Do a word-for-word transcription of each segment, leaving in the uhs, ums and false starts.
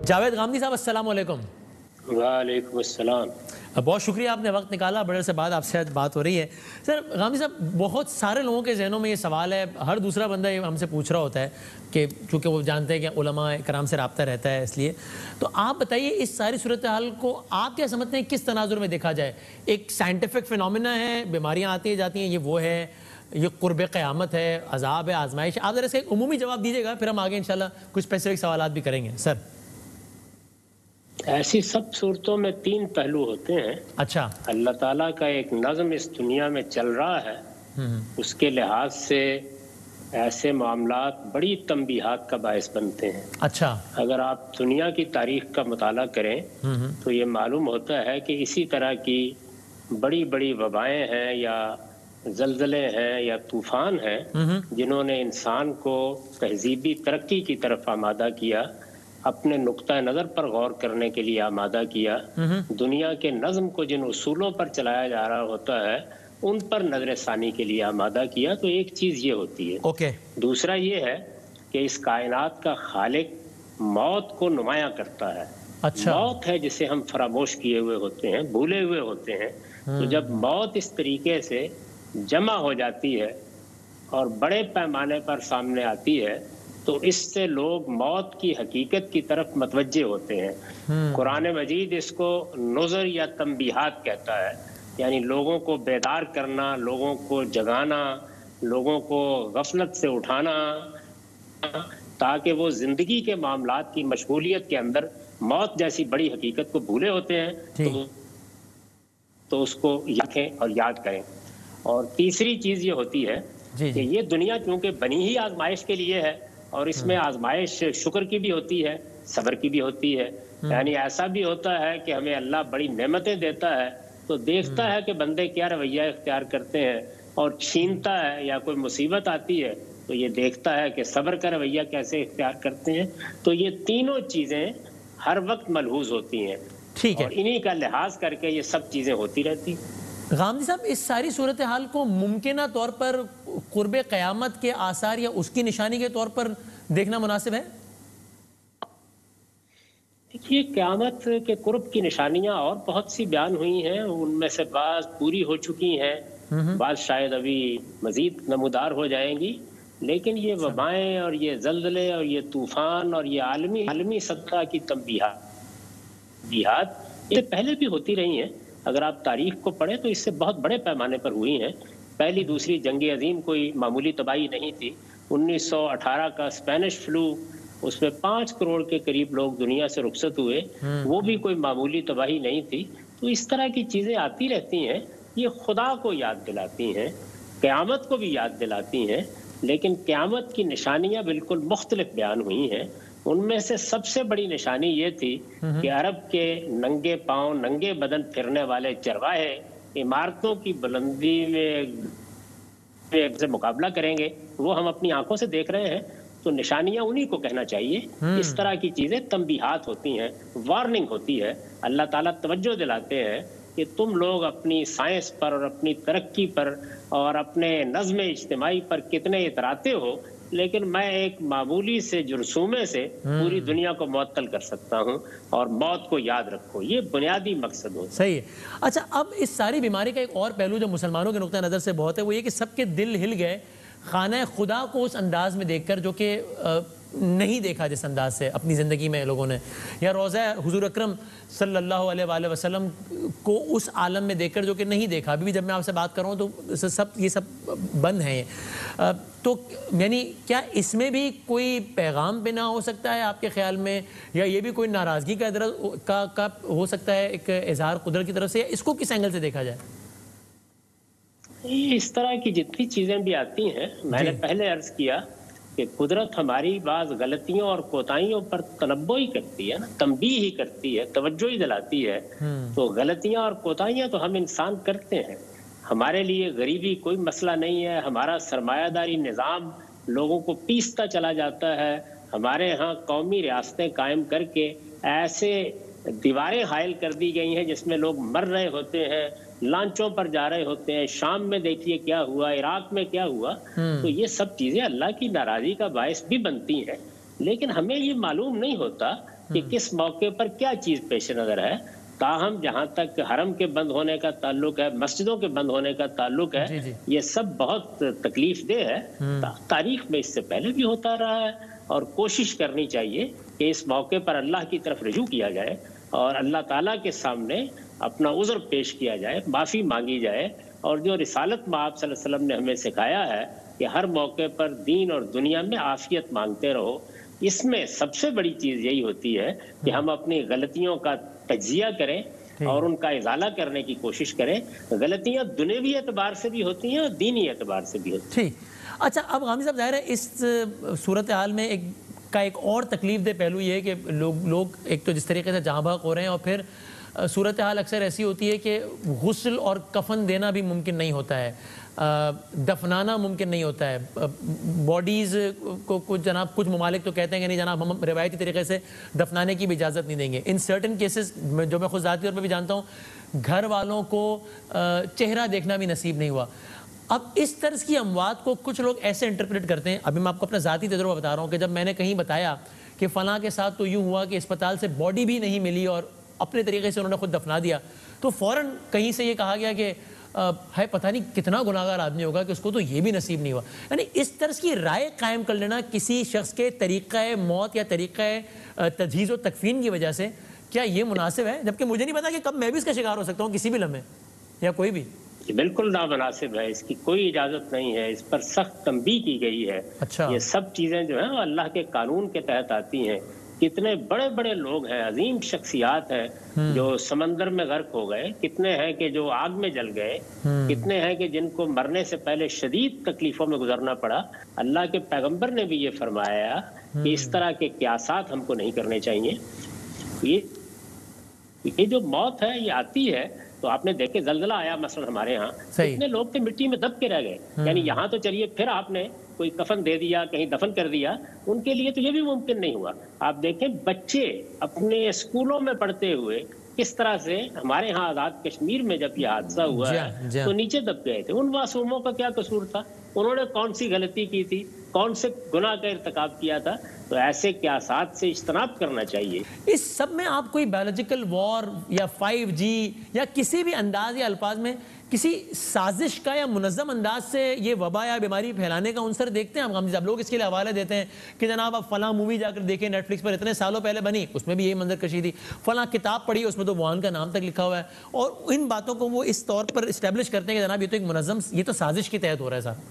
جاوید غامدی صاحب السلام علیکم۔ وعلیکم السلام۔ بہت شکریہ آپ نے وقت نکالا، بڑے سے بعد آپ سے بات ہو رہی ہے۔ سر غامدی صاحب، بہت سارے لوگوں کے ذہنوں میں یہ سوال ہے، ہر دوسرا بندہ یہ ہم سے پوچھ رہا ہوتا ہے کہ چونکہ وہ جانتے ہیں کہ علماء کرام سے رابطہ رہتا ہے، اس لیے تو آپ بتائیے اس ساری صورتحال کو آپ کیا سمجھتے ہیں، کس تناظر میں دیکھا جائے؟ ایک سائنٹیفک فینومینا ہے، بیماریاں آتی جاتی ہیں، یہ وہ ہے، یہ قرب قیامت ہے، عذاب ہے، آزمائش ہے؟ آپ ذرا اس کا ایک عمومی جواب دیجیے گا، پھر ہم آگے انشاءاللہ کچھ اسپیسیفک سوالات بھی کریں گے۔ سر ایسی سب صورتوں میں تین پہلو ہوتے ہیں۔ اچھا، اللہ تعالیٰ کا ایک نظم اس دنیا میں چل رہا ہے، اس کے لحاظ سے ایسے معاملات بڑی تنبیہات کا باعث بنتے ہیں۔ اچھا، اگر آپ دنیا کی تاریخ کا مطالعہ کریں تو یہ معلوم ہوتا ہے کہ اسی طرح کی بڑی بڑی وبائیں ہیں یا زلزلے ہیں یا طوفان ہیں جنہوں نے انسان کو تہذیبی ترقی کی طرف آمادہ کیا، اپنے نقطہ نظر پر غور کرنے کے لیے آمادہ کیا، دنیا کے نظم کو جن اصولوں پر چلایا جا رہا ہوتا ہے ان پر نظر ثانی کے لیے آمادہ کیا۔ تو ایک چیز یہ ہوتی ہے۔ اوکے، دوسرا یہ ہے کہ اس کائنات کا خالق موت کو نمایاں کرتا ہے۔ اچھا، موت ہے جسے ہم فراموش کیے ہوئے ہوتے ہیں، بھولے ہوئے ہوتے ہیں۔ تو جب موت اس طریقے سے جمع ہو جاتی ہے اور بڑے پیمانے پر سامنے آتی ہے تو اس سے لوگ موت کی حقیقت کی طرف متوجہ ہوتے ہیں۔ قرآن مجید اس کو نذر یا تنبیہات کہتا ہے، یعنی لوگوں کو بیدار کرنا، لوگوں کو جگانا، لوگوں کو غفلت سے اٹھانا، تاکہ وہ زندگی کے معاملات کی مشغولیت کے اندر موت جیسی بڑی حقیقت کو بھولے ہوتے ہیں تو, تو اس کو یادیں اور یاد کریں۔ اور تیسری چیز یہ ہوتی ہے کہ یہ دنیا کیونکہ بنی ہی آزمائش کے لیے ہے، اور اس میں آزمائش شکر کی بھی ہوتی ہے، صبر کی بھی ہوتی ہے۔ یعنی ایسا بھی ہوتا ہے کہ ہمیں اللہ بڑی نعمتیں دیتا ہے تو دیکھتا ہے کہ بندے کیا رویہ اختیار کرتے ہیں، اور چھینتا ہے یا کوئی مصیبت آتی ہے تو یہ دیکھتا ہے کہ صبر کا رویہ کیسے اختیار کرتے ہیں۔ تو یہ تینوں چیزیں ہر وقت ملحوظ ہوتی ہیں، ٹھیک ہے، اور انہی کا لحاظ کر کے یہ سب چیزیں ہوتی رہتی ہیں۔ غامدی صاحب، اس ساری صورتحال کو ممکنہ طور پر قرب قیامت کے آثار یا اس کی نشانی کے طور پر دیکھنا مناسب ہے؟ دیکھیے، قیامت کے قرب کی نشانیاں اور بہت سی بیان ہوئی ہیں، ان میں سے بعض پوری ہو چکی ہیں، بعض شاید ابھی مزید نمودار ہو جائیں گی، لیکن یہ وبائیں اور یہ زلزلے اور یہ طوفان اور یہ عالمی عالمی سطح کی تنبیہات یہ پہلے بھی ہوتی رہی ہیں۔ اگر آپ تاریخ کو پڑھیں تو اس سے بہت بڑے پیمانے پر ہوئی ہیں۔ پہلی دوسری جنگ عظیم کوئی معمولی تباہی نہیں تھی۔ انیس سو اٹھارہ کا اسپینش فلو، اس میں پانچ کروڑ کے قریب لوگ دنیا سے رخصت ہوئے، وہ بھی کوئی معمولی تباہی نہیں تھی۔ تو اس طرح کی چیزیں آتی رہتی ہیں، یہ خدا کو یاد دلاتی ہیں، قیامت کو بھی یاد دلاتی ہیں، لیکن قیامت کی نشانیاں بالکل مختلف بیان ہوئی ہیں۔ ان میں سے سب سے بڑی نشانی یہ تھی کہ عرب کے ننگے پاؤں ننگے بدن پھرنے والے چرواہے عمارتوں کی بلندی میں سے مقابلہ کریں گے، وہ ہم اپنی آنکھوں سے دیکھ رہے ہیں۔ تو نشانیاں انہی کو کہنا چاہیے۔ اس طرح کی چیزیں تنبیہات ہوتی ہیں، وارننگ ہوتی ہے۔ اللہ تعالیٰ توجہ دلاتے ہیں کہ تم لوگ اپنی سائنس پر اور اپنی ترقی پر اور اپنے نظم اجتماعی پر کتنے اتراتے ہو، لیکن میں ایک معمولی سے جرثومے سے پوری دنیا کو معطل کر سکتا ہوں، اور موت کو یاد رکھو۔ یہ بنیادی مقصد ہوتا ہے۔ صحیح ہے۔ اچھا، اب اس ساری بیماری کا ایک اور پہلو جو مسلمانوں کے نقطہ نظر سے بہت ہے، وہ یہ کہ سب کے دل ہل گئے خانہ خدا کو اس انداز میں دیکھ کر جو کہ نہیں دیکھا جس انداز سے اپنی زندگی میں لوگوں نے، یا روضہ حضور اکرم صلی اللہ علیہ وآلہ وسلم کو اس عالم میں دیکھ کر جو کہ نہیں دیکھا۔ ابھی بھی جب میں آپ سے بات کر رہا ہوں تو سب یہ سب بند ہیں۔ تو یعنی کیا اس میں بھی کوئی پیغام بنا ہو سکتا ہے آپ کے خیال میں، یا یہ بھی کوئی ناراضگی کا کا ہو سکتا ہے ایک اظہار قدرت کی طرف سے، یا اس کو کس اینگل سے دیکھا جائے؟ اس طرح کی جتنی چیزیں بھی آتی ہیں، میں نے پہلے عرض کیا کہ قدرت ہماری بعض غلطیوں اور کوتاہیوں پر تنبہ ہی کرتی ہے نا، تنبیہ ہی کرتی ہے، توجہ ہی دلاتی ہے۔ تو غلطیاں اور کوتاہیاں تو ہم انسان کرتے ہیں، ہمارے لیے غریبی کوئی مسئلہ نہیں ہے۔ ہمارا سرمایہ داری نظام لوگوں کو پیستا چلا جاتا ہے۔ ہمارے ہاں قومی ریاستیں قائم کر کے ایسے دیواریں حائل کر دی گئی ہیں جس میں لوگ مر رہے ہوتے ہیں، لانچوں پر جا رہے ہوتے ہیں۔ شام میں دیکھیے کیا ہوا، عراق میں کیا ہوا۔ تو یہ سب چیزیں اللہ کی ناراضی کا باعث بھی بنتی ہیں، لیکن ہمیں یہ معلوم نہیں ہوتا کہ کس موقع پر کیا چیز پیش نظر ہے. تاہم جہاں تک حرم کے بند ہونے کا تعلق ہے، مسجدوں کے بند ہونے کا تعلق ہے، جی جی. یہ سب بہت تکلیف دہ ہے. تاریخ میں اس سے پہلے بھی ہوتا رہا ہے، اور کوشش کرنی چاہیے کہ اس موقع پر اللہ کی طرف رجوع کیا جائے اور اللہ تعالیٰ کے سامنے اپنا عذر پیش کیا جائے، معافی مانگی جائے. اور جو رسالت میں آپ صلی اللہ علیہ وسلم نے ہمیں سکھایا ہے کہ ہر موقع پر دین اور دنیا میں عافیت مانگتے رہو، اس میں سب سے بڑی چیز یہی ہوتی ہے کہ ہم اپنی غلطیوں کا تجزیہ کریں اور ان کا ازالہ کرنے کی کوشش کریں. غلطیاں دنیوی اعتبار سے بھی ہوتی ہیں اور دینی اعتبار سے بھی ہوتی ہیں. ٹھیک. اچھا، اب غامدی صاحب ظاہر ہے اس صورتحال میں ایک کا ایک اور تکلیف دہ پہلو یہ ہے کہ لوگ لوگ ایک تو جس طریقے سے جہاں بحق ہو رہے ہیں، اور پھر صورتحال اکثر ایسی ہوتی ہے کہ غسل اور کفن دینا بھی ممکن نہیں ہوتا ہے، دفنانا ممکن نہیں ہوتا ہے. باڈیز کو کچھ جناب کچھ ممالک تو کہتے ہیں کہ نہیں جناب ہم روایتی طریقے سے دفنانے کی بھی اجازت نہیں دیں گے. ان سرٹن کیسز جو میں خود ذاتی طور پہ بھی جانتا ہوں، گھر والوں کو چہرہ دیکھنا بھی نصیب نہیں ہوا. اب اس طرز کی اموات کو کچھ لوگ ایسے انٹرپریٹ کرتے ہیں. ابھی میں آپ کو اپنا ذاتی تجربہ بتا رہا ہوں کہ جب میں نے کہیں بتایا کہ فلاں کے ساتھ تو یوں ہوا کہ اسپتال سے باڈی بھی نہیں ملی اور اپنے طریقے سے انہوں نے خود دفنا دیا، تو فوراً کہیں سے یہ کہا گیا کہ ہے پتہ نہیں کتنا گناہگار آدمی ہوگا کہ اس کو تو یہ بھی نصیب نہیں ہوا. یعنی اس طرز کی رائے قائم کر لینا کسی شخص کے طریقہ موت یا طریقہ تجہیز و تکفین کی وجہ سے، کیا یہ مناسب ہے؟ جبکہ مجھے نہیں پتا کہ کب میں بھی اس کا شکار ہو سکتا ہوں کسی بھی لمحے، یا کوئی بھی. بالکل نامناسب ہے، اس کی کوئی اجازت نہیں ہے، اس پر سخت تنبیہ کی گئی ہے. اچھا. یہ سب چیزیں جو ہیں وہ اللہ کے قانون کے تحت آتی ہیں. کتنے بڑے بڑے لوگ ہیں، عظیم شخصیات ہیں جو سمندر میں غرق ہو گئے، کتنے ہیں کہ جو آگ میں جل گئے، کتنے ہیں کہ جن کو مرنے سے پہلے شدید تکلیفوں میں گزرنا پڑا. اللہ کے پیغمبر نے بھی یہ فرمایا کہ اس طرح کے قیاسات ہم کو نہیں کرنے چاہیے. یہ جو موت ہے یہ آتی ہے تو آپ نے دیکھے زلزلہ آیا مثلا ہمارے ہاں، اتنے لوگ تھے مٹی میں دب کے رہ گئے. یعنی یہاں تو چلیے پھر آپ نے کوئی کفن دے دیا، کہیں دفن کر دیا، ان کے لیے تو یہ بھی ممکن نہیں ہوا. آپ دیکھیں بچے ہے اسکولوں میں پڑھتے ہوئے کس طرح سے ہمارے ہاں آزاد کشمیر میں جب یہ حادثہ ہوا ہے تو نیچے دب گئے تھے. ان معصوموں کا کیا قصور تھا؟ انہوں نے کون سی غلطی کی تھی؟ کون سے گناہ کا ارتکاب کیا تھا؟ تو ایسے قیاسات سے اجتناب کرنا چاہیے. اس سب میں آپ کوئی بایولوجیکل وار یا فائیو جی یا کسی بھی انداز یا الفاظ میں کسی سازش کا یا منظم انداز سے یہ وبا یا بیماری پھیلانے کا عنصر دیکھتے ہیں آپ غامدی صاحب؟ لوگ اس کے لیے حوالے دیتے ہیں کہ جناب آپ فلاں مووی جا کر دیکھیں، نیٹ فلکس پر اتنے سالوں پہلے بنی، اس میں بھی یہی منظر کشی تھی. فلاں کتاب پڑھی، اس میں تو ووہان کا نام تک لکھا ہوا ہے. اور ان باتوں کو وہ اس طور پر اسٹیبلش کرتے ہیں کہ جناب یہ تو ایک منظم، یہ تو سازش کے تحت ہو رہا ہے. صاحب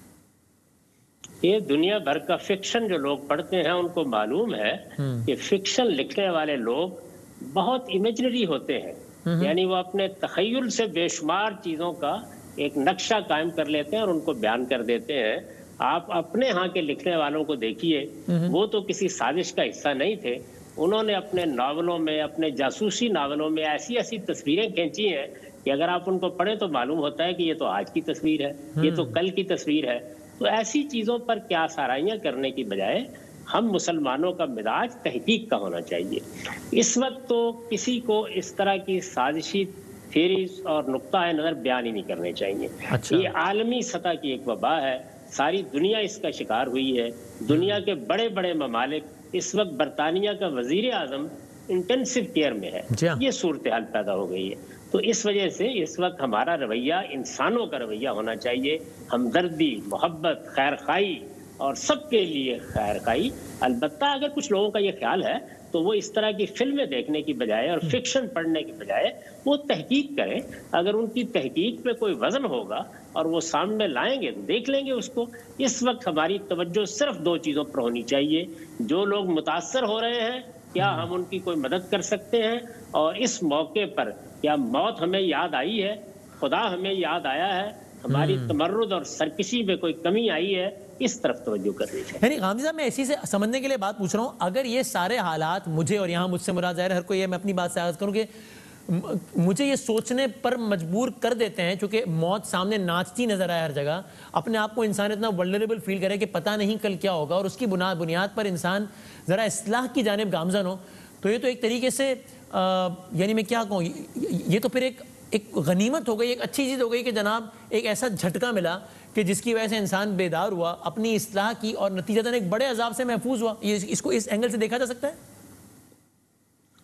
یہ دنیا بھر کا فکشن جو لوگ پڑھتے ہیں ان کو معلوم ہے کہ فکشن لکھنے والے لوگ بہت امیجنری ہوتے ہیں. یعنی وہ اپنے تخیل سے بے شمار چیزوں کا ایک نقشہ قائم کر لیتے ہیں اور ان کو بیان کر دیتے ہیں. آپ اپنے ہاں کے لکھنے والوں کو دیکھیے، وہ تو کسی سازش کا حصہ نہیں تھے. انہوں نے اپنے ناولوں میں، اپنے جاسوسی ناولوں میں ایسی ایسی تصویریں کھینچی ہیں کہ اگر آپ ان کو پڑھیں تو معلوم ہوتا ہے کہ یہ تو آج کی تصویر ہے، یہ تو کل کی تصویر ہے. تو ایسی چیزوں پر کیا سارائیاں کرنے کی بجائے ہم مسلمانوں کا مزاج تحقیق کا ہونا چاہیے. اس وقت تو کسی کو اس طرح کی سازشی تھیریز اور نقطہ نظر بیان ہی نہیں کرنے چاہیے. یہ عالمی سطح کی ایک وبا ہے، ساری دنیا اس کا شکار ہوئی ہے. دنیا کے بڑے بڑے ممالک، اس وقت برطانیہ کا وزیر اعظم انٹینسو کیئر میں ہے. یہ صورتحال پیدا ہو گئی ہے. تو اس وجہ سے اس وقت ہمارا رویہ انسانوں کا رویہ ہونا چاہیے، ہمدردی، محبت، خیر خواہی اور سب کے لیے خیر خواہی. البتہ اگر کچھ لوگوں کا یہ خیال ہے تو وہ اس طرح کی فلمیں دیکھنے کی بجائے اور فکشن پڑھنے کی بجائے وہ تحقیق کریں. اگر ان کی تحقیق میں کوئی وزن ہوگا اور وہ سامنے لائیں گے تو دیکھ لیں گے اس کو. اس وقت ہماری توجہ صرف دو چیزوں پر ہونی چاہیے: جو لوگ متاثر ہو رہے ہیں کیا ہم ان کی کوئی مدد کر سکتے ہیں، اور اس موقع پر کیا موت ہمیں یاد آئی ہے، خدا ہمیں یاد آیا ہے، ہماری تمرد اور سرکشی میں کوئی کمی آئی ہے. اس طرف توجہ کرنی چاہیے. یعنی غامدی صاحب میں اسی سے سمجھنے کے لیے بات پوچھ رہا ہوں، اگر یہ سارے حالات مجھے، اور یہاں مجھ سے مراد ظاہر ہر کوئی ہے، میں اپنی بات سے آغاز کروں کہ مجھے یہ سوچنے پر مجبور کر دیتے ہیں چونکہ موت سامنے ناچتی نظر آئے ہر جگہ، اپنے آپ کو انسان اتنا ولنریبل فیل کرے کہ پتہ نہیں کل کیا ہوگا، اور اس کی بنیاد بنیاد پر انسان ذرا اصلاح کی جانب گامزن ہو، تو یہ تو ایک طریقے سے یعنی میں کیا کہوں، یہ تو پھر ایک ایک غنیمت ہو گئی، ایک اچھی چیز ہو گئی کہ جناب ایک ایسا جھٹکا ملا کہ جس کی وجہ سے انسان بیدار ہوا، اپنی اصلاح کی، اور نتیجتاً ایک بڑے عذاب سے محفوظ ہوا. یہ اس کو اس اینگل سے دیکھا جا سکتا ہے.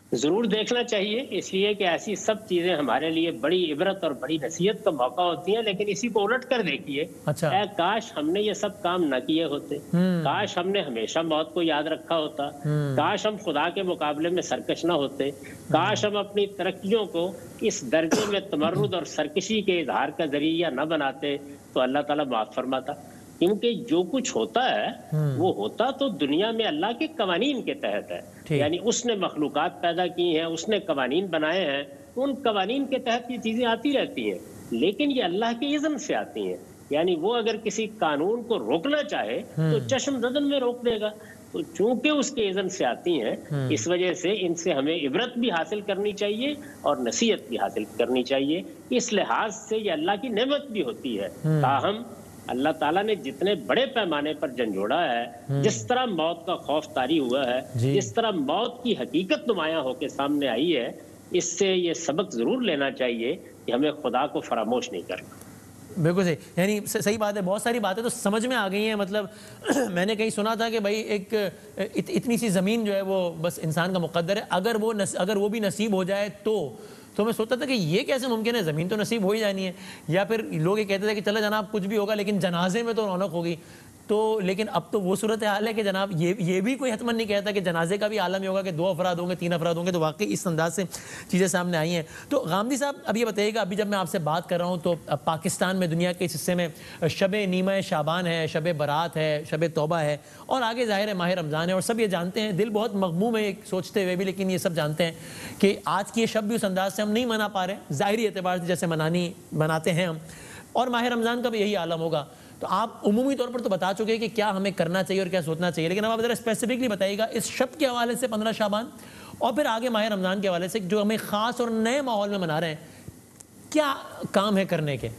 ضرور دیکھنا چاہیے، اس لیے کہ ایسی سب چیزیں ہمارے لیے بڑی عبرت اور بڑی نصیحت کا موقع ہوتی ہیں، لیکن اسی کو الٹ کر دیکھیے، اچھا اے کاش ہم نے یہ سب کام نہ کیے ہوتے، کاش ہم نے ہمیشہ موت کو یاد رکھا ہوتا، کاش ہم خدا کے مقابلے میں سرکش نہ ہوتے، کاش ہم اپنی ترقیوں کو اس درجے میں تمرد اور سرکشی کے اظہار کا ذریعہ نہ بناتے تو اللہ تعالیٰ معاف فرماتا۔ کیونکہ جو کچھ ہوتا ہے وہ ہوتا تو دنیا میں اللہ کے قوانین کے تحت ہے، یعنی اس نے مخلوقات پیدا کی ہیں، اس نے قوانین بنائے ہیں، ان قوانین کے تحت یہ چیزیں آتی رہتی ہیں، لیکن یہ اللہ کے اذن سے آتی ہیں، یعنی وہ اگر کسی قانون کو روکنا چاہے تو چشم زدن میں روک دے گا، تو چونکہ اس کے اذن سے آتی ہیں اس وجہ سے ان سے ہمیں عبرت بھی حاصل کرنی چاہیے اور نصیحت بھی حاصل کرنی چاہیے۔ اس لحاظ سے یہ اللہ کی نعمت بھی ہوتی ہے، تاہم اللہ تعالیٰ نے جتنے بڑے پیمانے پر جھنجھوڑا ہے، جس طرح موت کا خوف طاری ہوا ہے، جس طرح موت کی حقیقت نمایاں ہو کے سامنے آئی ہے، اس سے یہ سبق ضرور لینا چاہیے کہ ہمیں خدا کو فراموش نہیں کرنا۔ بالکل صحیح، یعنی صحیح بات ہے، بہت ساری باتیں تو سمجھ میں آ گئی ہیں۔ مطلب میں نے کہیں سنا تھا کہ بھائی ایک اتنی سی زمین جو ہے وہ بس انسان کا مقدر ہے، اگر وہ اگر وہ بھی نصیب ہو جائے تو تو میں سوچتا تھا کہ یہ کیسے ممکن ہے، زمین تو نصیب ہو ہی جانی ہے۔ یا پھر لوگ یہ کہتے تھے کہ چلو جناب کچھ بھی ہوگا لیکن جنازے میں تو رونق ہوگی، تو لیکن اب تو وہ صورتحال ہے کہ جناب یہ یہ بھی کوئی حتمن نہیں کہتا کہ جنازے کا بھی عالم ہی ہوگا کہ دو افراد ہوں گے، تین افراد ہوں گے، تو واقعی اس انداز سے چیزیں سامنے آئی ہیں۔ تو غامدی صاحب اب یہ بتائیے گا، ابھی جب میں آپ سے بات کر رہا ہوں تو پاکستان میں دنیا کے اس حصے میں شب نیمہ شعبان ہے، شب برات ہے، شب توبہ ہے، اور آگے ظاہر ہے ماہ رمضان ہے، اور سب یہ جانتے ہیں، دل بہت مغموم ہے سوچتے ہوئے بھی، لیکن یہ سب جانتے ہیں کہ آج کی یہ شب بھی اس انداز سے ہم نہیں منا پا رہے ہیں، ظاہری اعتبار سے جیسے منانی مناتے ہیں ہم، اور ماہ رمضان کا بھی یہی عالم ہوگا۔ تو آپ عمومی طور پر تو بتا چکے کہ کیا ہمیں کرنا چاہیے اور کیا سوچنا چاہیے، لیکن اب آپ ذرا اسپیسیفکلی بتائیے گا اس شب کے حوالے سے پندرہ شعبان اور پھر آگے ماہ رمضان کے حوالے سے جو ہمیں خاص اور نئے ماحول میں منا رہے ہیں، کیا کام ہے کرنے کے؟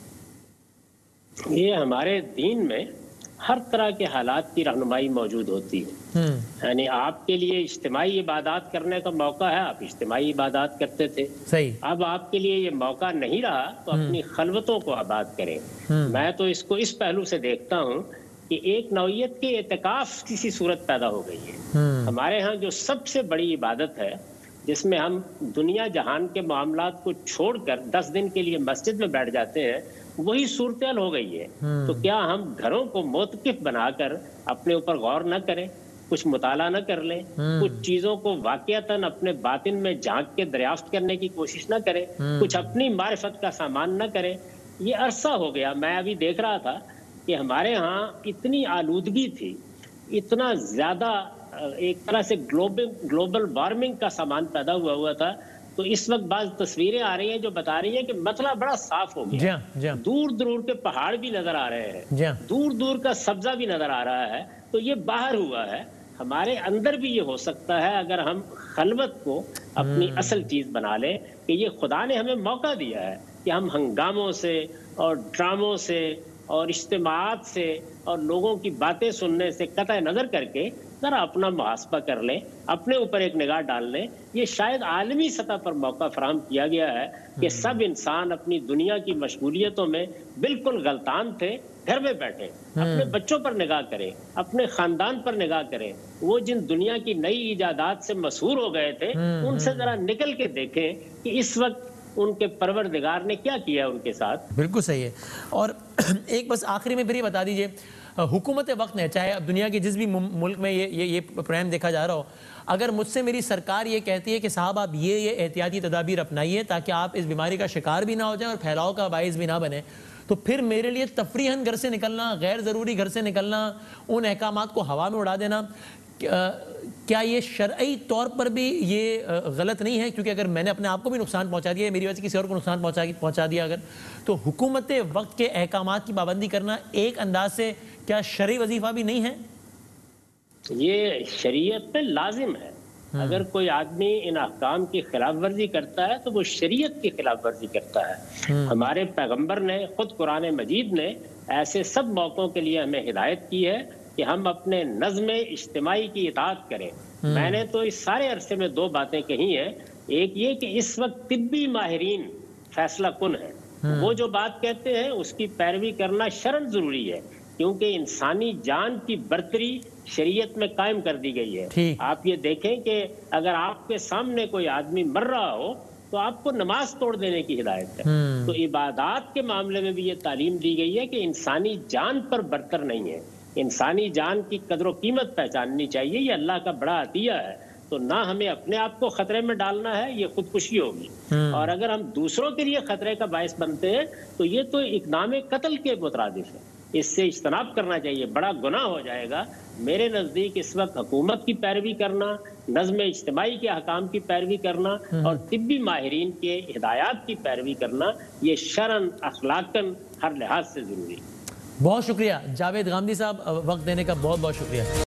یہ ہمارے دین میں ہر طرح کے حالات کی رہنمائی موجود ہوتی ہے، یعنی آپ کے لیے اجتماعی عبادات کرنے کا موقع ہے، آپ اجتماعی عبادات کرتے تھے، صحیح، اب آپ کے لیے یہ موقع نہیں رہا تو اپنی خلوتوں کو آباد کریں۔ میں تو اس کو اس پہلو سے دیکھتا ہوں کہ ایک نوعیت کے اعتکاف کسی صورت پیدا ہو گئی ہے ہمارے ہاں، جو سب سے بڑی عبادت ہے، جس میں ہم دنیا جہان کے معاملات کو چھوڑ کر دس دن کے لیے مسجد میں بیٹھ جاتے ہیں، وہی صورتحال ہو گئی ہے۔ تو کیا ہم گھروں کو موتقف بنا کر اپنے اوپر غور نہ کریں، کچھ مطالعہ نہ کر لیں، کچھ چیزوں کو واقعتاً اپنے باطن میں جھانک کے دریافت کرنے کی کوشش نہ کریں، کچھ اپنی معرفت کا سامان نہ کریں؟ یہ عرصہ ہو گیا، میں ابھی دیکھ رہا تھا کہ ہمارے ہاں اتنی آلودگی تھی، اتنا زیادہ ایک طرح سے گلوبل گلوبل وارمنگ کا سامان پیدا ہوا ہوا تھا، تو اس وقت بعض تصویریں آ رہی ہیں جو بتا رہی ہیں کہ مسئلہ بڑا صاف ہو گیا، دور دور کے پہاڑ بھی نظر آ رہے ہیں، دور دور کا سبزہ بھی نظر آ رہا ہے، تو یہ باہر ہوا ہے۔ ہمارے اندر بھی یہ ہو سکتا ہے اگر ہم خلوت کو اپنی اصل چیز بنا لیں، کہ یہ خدا نے ہمیں موقع دیا ہے کہ ہم ہنگاموں سے اور ڈراموں سے اور اجتماعات سے اور لوگوں کی باتیں سننے سے قطع نظر کر کے ذرا اپنا محاسبہ کر لیں، اپنے اوپر ایک نگاہ ڈال لیں۔ یہ شاید عالمی سطح پر موقع فراہم کیا گیا ہے کہ سب انسان اپنی دنیا کی مشغولیتوں میں بالکل غلطان تھے، گھر میں بیٹھے اپنے بچوں پر نگاہ کریں، اپنے خاندان پر نگاہ کریں، وہ جن دنیا کی نئی ایجادات سے مسحور ہو گئے تھے ان سے ذرا نکل کے دیکھیں کہ اس وقت ان کے پروردگار نے کیا کیا ان کے ساتھ۔ بالکل صحیح ہے۔ اور ایک بس آخری میں پھر یہ بتا دیجئے، حکومت وقت نے، چاہے اب دنیا کی جس بھی ملک میں یہ یہ پروگرام دیکھا جا رہا ہو، اگر مجھ سے میری سرکار یہ کہتی ہے کہ صاحب آپ یہ یہ احتیاطی تدابیر اپنائیے تاکہ آپ اس بیماری کا شکار بھی نہ ہو جائیں اور پھیلاؤ کا باعث بھی نہ بنے، تو پھر میرے لیے تفریحاً گھر سے نکلنا، غیر ضروری گھر سے نکلنا، ان احکامات کو ہوا میں اڑا دینا، کیا یہ شرعی طور پر بھی یہ غلط نہیں ہے؟ کیونکہ اگر میں نے اپنے آپ کو بھی نقصان پہنچا دیا ہے، میری وجہ سے کسی اور کو نقصان پہنچا پہنچا دیا اگر، تو حکومت وقت کے احکامات کی پابندی کرنا ایک انداز سے کیا شرعی وظیفہ بھی نہیں ہے؟ یہ شریعت پہ لازم ہے۔ اگر کوئی آدمی ان احکام کی خلاف ورزی کرتا ہے تو وہ شریعت کی خلاف ورزی کرتا ہے۔ ہمارے پیغمبر نے خود قرآن مجید نے ایسے سب موقعوں کے لیے ہمیں ہدایت کی ہے کہ ہم اپنے نظم اجتماعی کی اطاعت کریں۔ میں نے تو اس سارے عرصے میں دو باتیں کہی ہیں، ایک یہ کہ اس وقت طبی ماہرین فیصلہ کن ہیں، وہ جو بات کہتے ہیں اس کی پیروی کرنا شرعاً ضروری ہے، کیونکہ انسانی جان کی برتری شریعت میں قائم کر دی گئی ہے. آپ یہ دیکھیں کہ اگر آپ کے سامنے کوئی آدمی مر رہا ہو تو آپ کو نماز توڑ دینے کی ہدایت ہے. تو عبادات کے معاملے میں بھی یہ تعلیم دی گئی ہے کہ انسانی جان پر برتر نہیں ہے. انسانی جان کی قدر و قیمت پہچاننی چاہیے. یہ اللہ کا بڑا عطیہ ہے. تو نہ ہمیں اپنے آپ کو خطرے میں ڈالنا ہے, یہ خودکشی ہوگی. اور اگر ہم دوسروں کے لیے خطرے کا باعث بنتے ہیں تو یہ تو اقدام قتل کے مترادف ہے. اس سے اجتناب کرنا چاہیے, بڑا گناہ ہو جائے گا. میرے نزدیک اس وقت حکومت کی پیروی کرنا, نظم اجتماعی کے احکام کی پیروی کرنا اور طبی ماہرین کے ہدایات کی پیروی کرنا یہ شرعاً اخلاقاً ہر لحاظ سے ضروری ہے. بہت شکریہ جاوید غامدی صاحب, وقت دینے کا بہت بہت شکریہ.